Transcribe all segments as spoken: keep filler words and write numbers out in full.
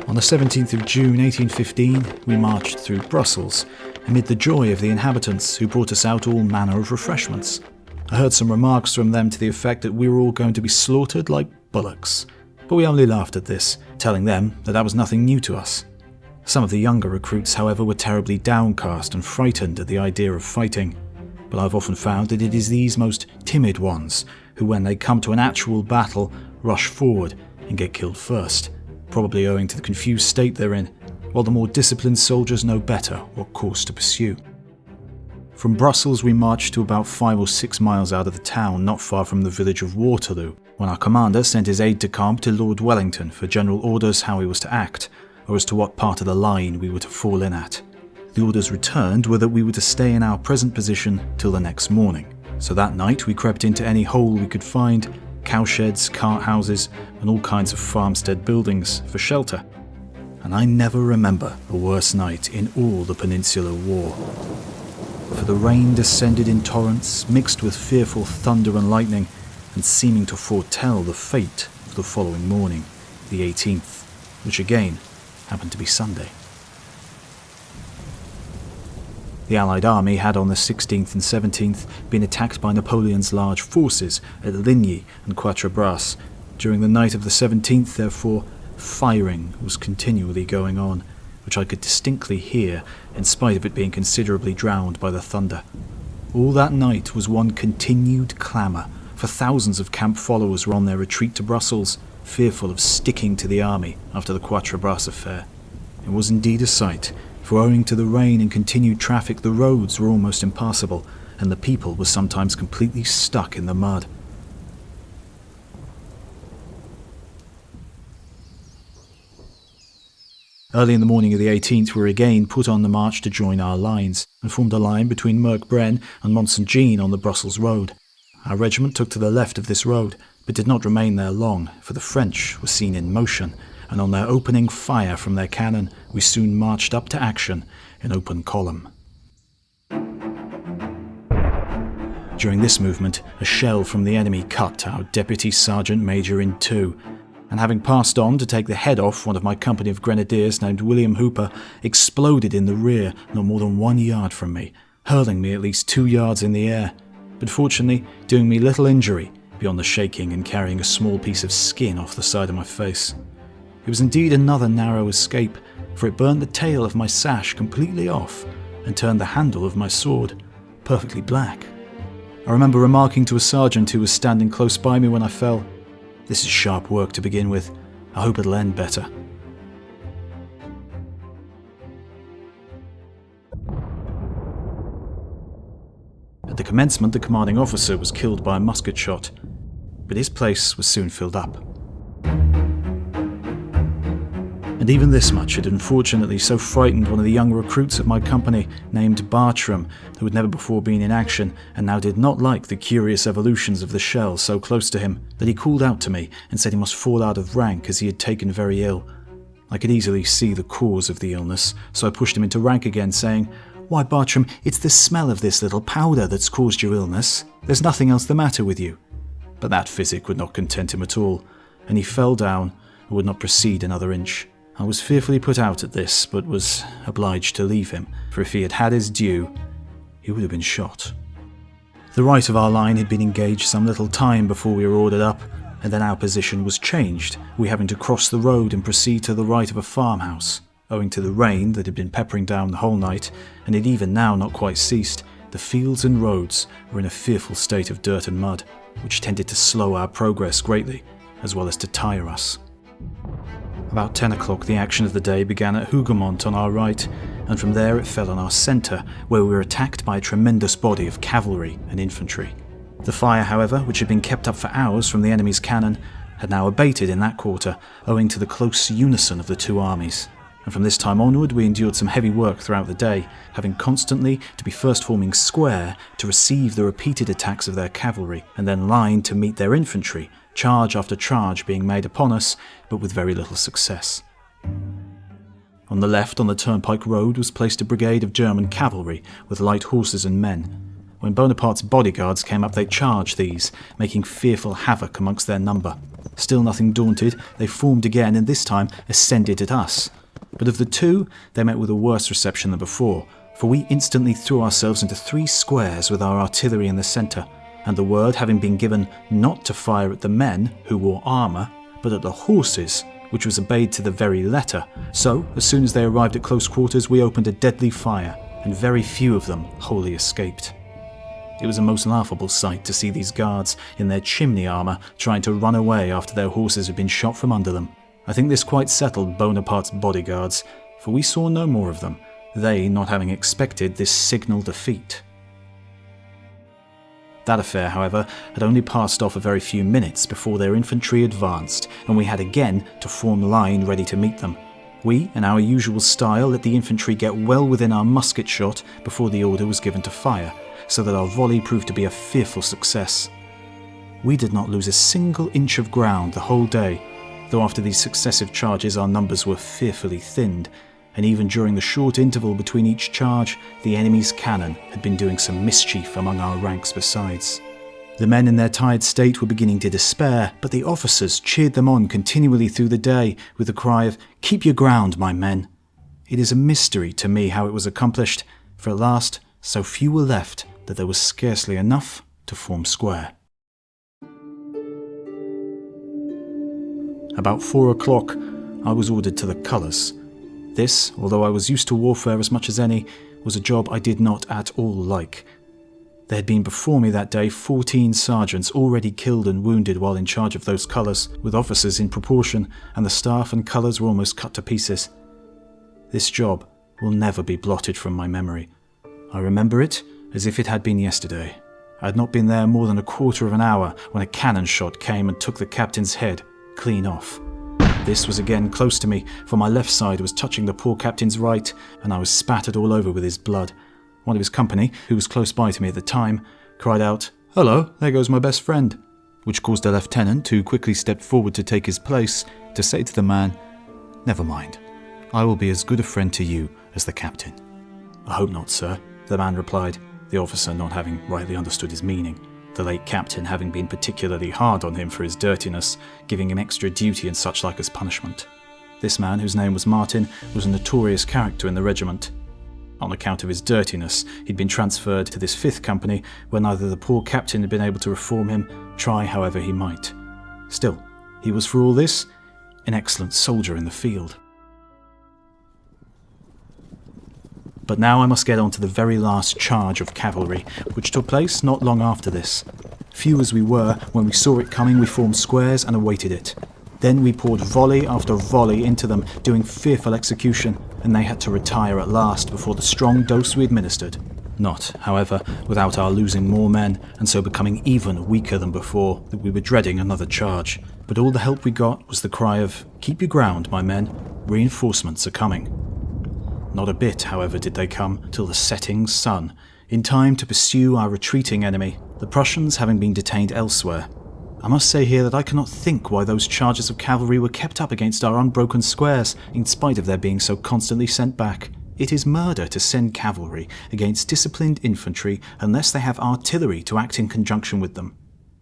On the seventeenth of June eighteen fifteen, we marched through Brussels, amid the joy of the inhabitants who brought us out all manner of refreshments. I heard some remarks from them to the effect that we were all going to be slaughtered like bullocks, but we only laughed at this, telling them that that was nothing new to us. Some of the younger recruits, however, were terribly downcast and frightened at the idea of fighting, but I've often found that it is these most timid ones who, when they come to an actual battle, rush forward and get killed first, probably owing to the confused state they're in, while the more disciplined soldiers know better what course to pursue. From Brussels we marched to about five or six miles out of the town, not far from the village of Waterloo, when our commander sent his aide-de-camp to Lord Wellington for general orders how he was to act, or as to what part of the line we were to fall in at. The orders returned were that we were to stay in our present position till the next morning, so that night we crept into any hole we could find, cowsheds, cart houses, and all kinds of farmstead buildings for shelter. And I never remember a worse night in all the Peninsular War. For the rain descended in torrents, mixed with fearful thunder and lightning, and seeming to foretell the fate of the following morning, the eighteenth, which again happened to be Sunday. The Allied army had on the sixteenth and seventeenth been attacked by Napoleon's large forces at Ligny and Quatre Bras. During the night of the seventeenth, therefore, firing was continually going on, which I could distinctly hear, in spite of it being considerably drowned by the thunder. All that night was one continued clamour, for thousands of camp followers were on their retreat to Brussels, fearful of sticking to the army after the Quatre Bras affair. It was indeed a sight, for owing to the rain and continued traffic the roads were almost impassable, and the people were sometimes completely stuck in the mud. Early in the morning of the eighteenth we were again put on the march to join our lines, and formed a line between Merc-Bren and Mont-Saint-Jean on the Brussels road. Our regiment took to the left of this road, but did not remain there long, for the French were seen in motion, and on their opening fire from their cannon we soon marched up to action in open column. During this movement, a shell from the enemy cut our deputy sergeant major in two, and having passed on to take the head off one of my company of grenadiers named William Hooper, exploded in the rear not more than one yard from me, hurling me at least two yards in the air, but fortunately doing me little injury beyond the shaking and carrying a small piece of skin off the side of my face. It was indeed another narrow escape, for it burned the tail of my sash completely off and turned the handle of my sword perfectly black. I remember remarking to a sergeant who was standing close by me when I fell, "This is sharp work to begin with. I hope it'll end better." At the commencement, the commanding officer was killed by a musket shot, but his place was soon filled up. And even this much had unfortunately so frightened one of the young recruits of my company, named Bartram, who had never before been in action and now did not like the curious evolutions of the shell so close to him, that he called out to me and said he must fall out of rank as he had taken very ill. I could easily see the cause of the illness, so I pushed him into rank again, saying, "Why, Bartram, it's the smell of this little powder that's caused your illness. There's nothing else the matter with you." But that physic would not content him at all, and he fell down and would not proceed another inch. I was fearfully put out at this, but was obliged to leave him, for if he had had his due, he would have been shot. The right of our line had been engaged some little time before we were ordered up, and then our position was changed, we having to cross the road and proceed to the right of a farmhouse. Owing to the rain that had been peppering down the whole night, and had even now not quite ceased, the fields and roads were in a fearful state of dirt and mud, which tended to slow our progress greatly, as well as to tire us. About ten o'clock the action of the day began at Hougoumont on our right, and from there it fell on our centre, where we were attacked by a tremendous body of cavalry and infantry. The fire, however, which had been kept up for hours from the enemy's cannon, had now abated in that quarter, owing to the close unison of the two armies. And from this time onward we endured some heavy work throughout the day, having constantly to be first forming square to receive the repeated attacks of their cavalry, and then line to meet their infantry, charge after charge being made upon us, but with very little success. On the left, on the turnpike road, was placed a brigade of German cavalry with light horses and men. When Bonaparte's bodyguards came up they charged these, making fearful havoc amongst their number, Still nothing daunted, they formed again and this time ascended at us. But of the two, they met with a worse reception than before, for we instantly threw ourselves into three squares with our artillery in the centre, and the word having been given not to fire at the men who wore armour, but at the horses, which was obeyed to the very letter. So, as soon as they arrived at close quarters, we opened a deadly fire, and very few of them wholly escaped. It was a most laughable sight to see these guards in their chimney armour trying to run away after their horses had been shot from under them. I think this quite settled Bonaparte's bodyguards, for we saw no more of them, they not having expected this signal defeat. That affair, however, had only passed off a very few minutes before their infantry advanced, and we had again to form line ready to meet them. We, in our usual style, let the infantry get well within our musket shot before the order was given to fire, so that our volley proved to be a fearful success. We did not lose a single inch of ground the whole day, though after these successive charges our numbers were fearfully thinned, and even during the short interval between each charge, the enemy's cannon had been doing some mischief among our ranks besides. The men in their tired state were beginning to despair, but the officers cheered them on continually through the day with the cry of, "Keep your ground, my men." It is a mystery to me how it was accomplished, for at last so few were left that there was scarcely enough to form square. About four o'clock, I was ordered to the colours. This, although I was used to warfare as much as any, was a job I did not at all like. There had been before me that day fourteen sergeants already killed and wounded while in charge of those colours, with officers in proportion, and the staff and colours were almost cut to pieces. This job will never be blotted from my memory. I remember it as if it had been yesterday. I had not been there more than a quarter of an hour when a cannon shot came and took the captain's head clean off. This was again close to me, for my left side was touching the poor captain's right, and I was spattered all over with his blood. One of his company, who was close by to me at the time, cried out, "Hello, there goes my best friend," which caused the lieutenant, who quickly stepped forward to take his place, to say to the man, "Never mind, I will be as good a friend to you as the captain." "I hope not, sir," the man replied, the officer not having rightly understood his meaning, the late captain having been particularly hard on him for his dirtiness, giving him extra duty and such like as punishment. This man, whose name was Martin, was a notorious character in the regiment. On account of his dirtiness, he'd been transferred to this fifth company, where neither the poor captain had been able to reform him, try however he might. Still, he was for all this an excellent soldier in the field. But now I must get on to the very last charge of cavalry, which took place not long after this. Few as we were, when we saw it coming we formed squares and awaited it. Then we poured volley after volley into them, doing fearful execution, and they had to retire at last before the strong dose we administered. Not, however, without our losing more men, and so becoming even weaker than before, that we were dreading another charge. But all the help we got was the cry of, "Keep your ground, my men, reinforcements are coming." Not a bit, however, did they come till the setting sun, in time to pursue our retreating enemy, the Prussians having been detained elsewhere. I must say here that I cannot think why those charges of cavalry were kept up against our unbroken squares, in spite of their being so constantly sent back. It is murder to send cavalry against disciplined infantry unless they have artillery to act in conjunction with them.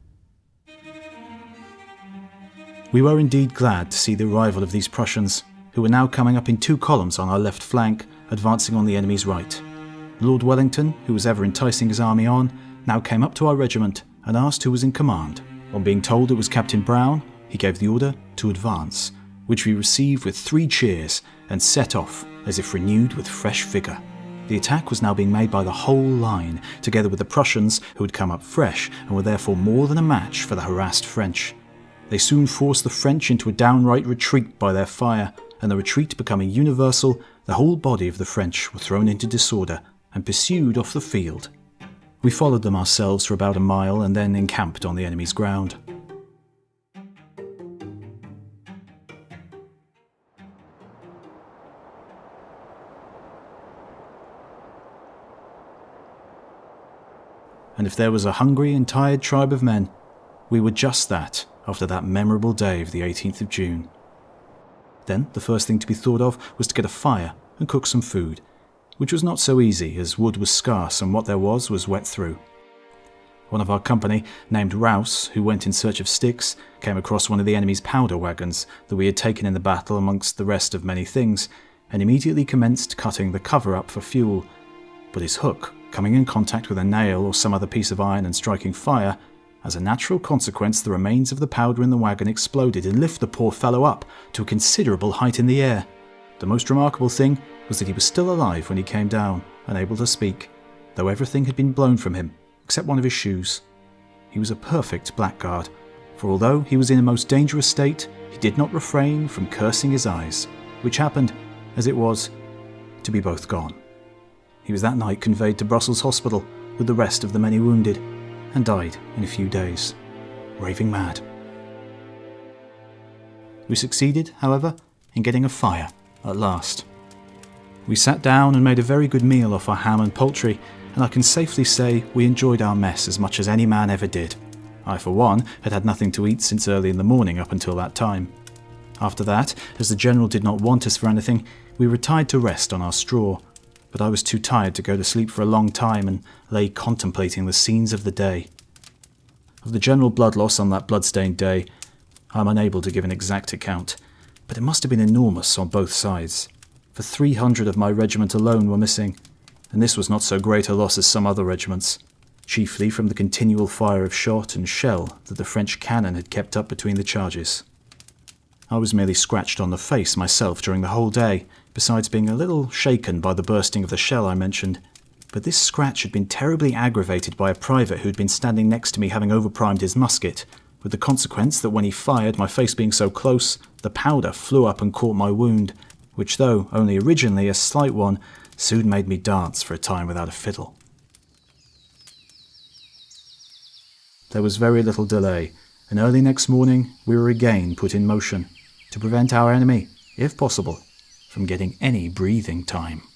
We were indeed glad to see the arrival of these Prussians, who were now coming up in two columns on our left flank, advancing on the enemy's right. Lord Wellington, who was ever enticing his army on, now came up to our regiment and asked who was in command. On being told it was Captain Brown, he gave the order to advance, which we received with three cheers and set off as if renewed with fresh vigour. The attack was now being made by the whole line, together with the Prussians who had come up fresh and were therefore more than a match for the harassed French. They soon forced the French into a downright retreat by their fire, and the retreat becoming universal, the whole body of the French were thrown into disorder and pursued off the field. We followed them ourselves for about a mile and then encamped on the enemy's ground. And if there was a hungry and tired tribe of men, we were just that after that memorable day of the eighteenth of June. Then the first thing to be thought of was to get a fire and cook some food, which was not so easy as wood was scarce and what there was was wet through. One of our company, named Rouse, who went in search of sticks, came across one of the enemy's powder wagons that we had taken in the battle amongst the rest of many things, and immediately commenced cutting the cover up for fuel. But his hook, coming in contact with a nail or some other piece of iron and striking fire, as a natural consequence the remains of the powder in the wagon exploded and lifted the poor fellow up to a considerable height in the air. The most remarkable thing was that he was still alive when he came down, and able to speak, though everything had been blown from him, except one of his shoes. He was a perfect blackguard, for although he was in a most dangerous state, he did not refrain from cursing his eyes, which happened, as it was, to be both gone. He was that night conveyed to Brussels Hospital with the rest of the many wounded, and died in a few days, raving mad. We succeeded, however, in getting a fire at last. We sat down and made a very good meal off our ham and poultry, and I can safely say we enjoyed our mess as much as any man ever did. I, for one, had had nothing to eat since early in the morning up until that time. After that, as the General did not want us for anything, we retired to rest on our straw, but I was too tired to go to sleep for a long time and lay contemplating the scenes of the day. Of the general blood loss on that blood-stained day, I am unable to give an exact account, but it must have been enormous on both sides, for three hundred of my regiment alone were missing, and this was not so great a loss as some other regiments, chiefly from the continual fire of shot and shell that the French cannon had kept up between the charges. I was merely scratched on the face myself during the whole day, besides being a little shaken by the bursting of the shell I mentioned, but this scratch had been terribly aggravated by a private who had been standing next to me having overprimed his musket, with the consequence that when he fired, my face being so close, the powder flew up and caught my wound, which, though only originally a slight one, soon made me dance for a time without a fiddle. There was very little delay, and early next morning we were again put in motion, to prevent our enemy, if possible, from getting any breathing time.